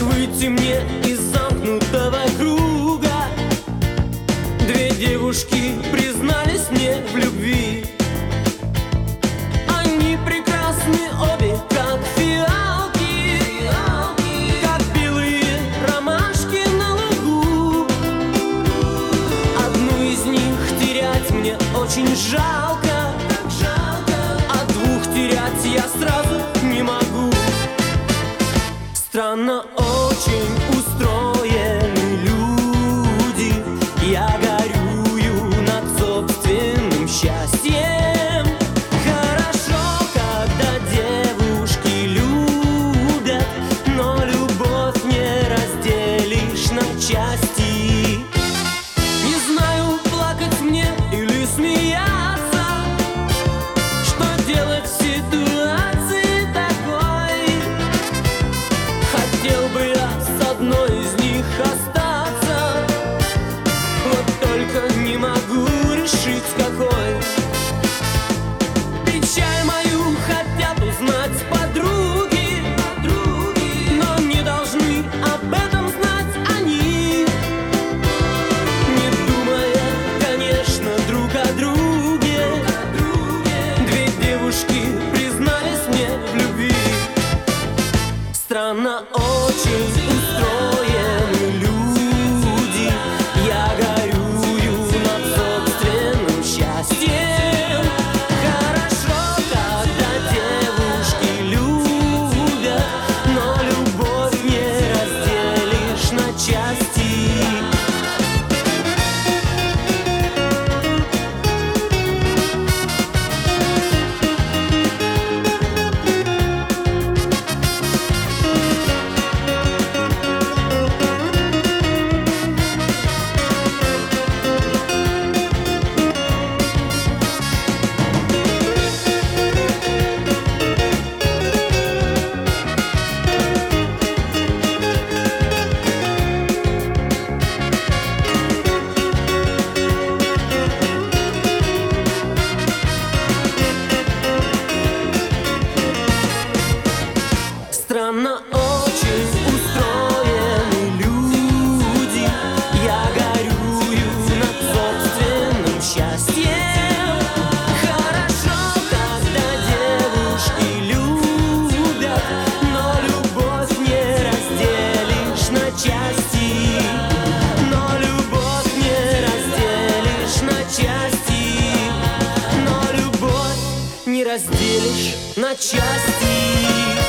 выйти мне из замкнутого круга? Две девушки признались мне в любви. Они прекрасны обе, как фиалки, как белые ромашки на лугу. Одну из них терять мне очень жалко, а двух терять я сразу не могу. Странно очень устроены люди. Я горюю над собственным счастьем. Хорошо, когда девушки любят, но любовь не разделишь на части. Не знаю, плакать мне или смеяться, что делать в ситуации такой. Хотел бы я с одной из них остаться, вот только не могу решить, какой. Печаль мою хотят узнать подруги, но не должны об этом знать они, не думая, конечно, друг о друге. Две девушки признались мне в любви. Странно очень устроены люди. Я горюю над собственным счастьем. Хорошо, когда девушки любят, но любовь не разделишь на части. Странно очень устроены люди. Я горюю над собственным счастьем. Хорошо, когда девушки любят, но любовь не разделишь на части. Но любовь не разделишь на части. Но любовь не разделишь на части.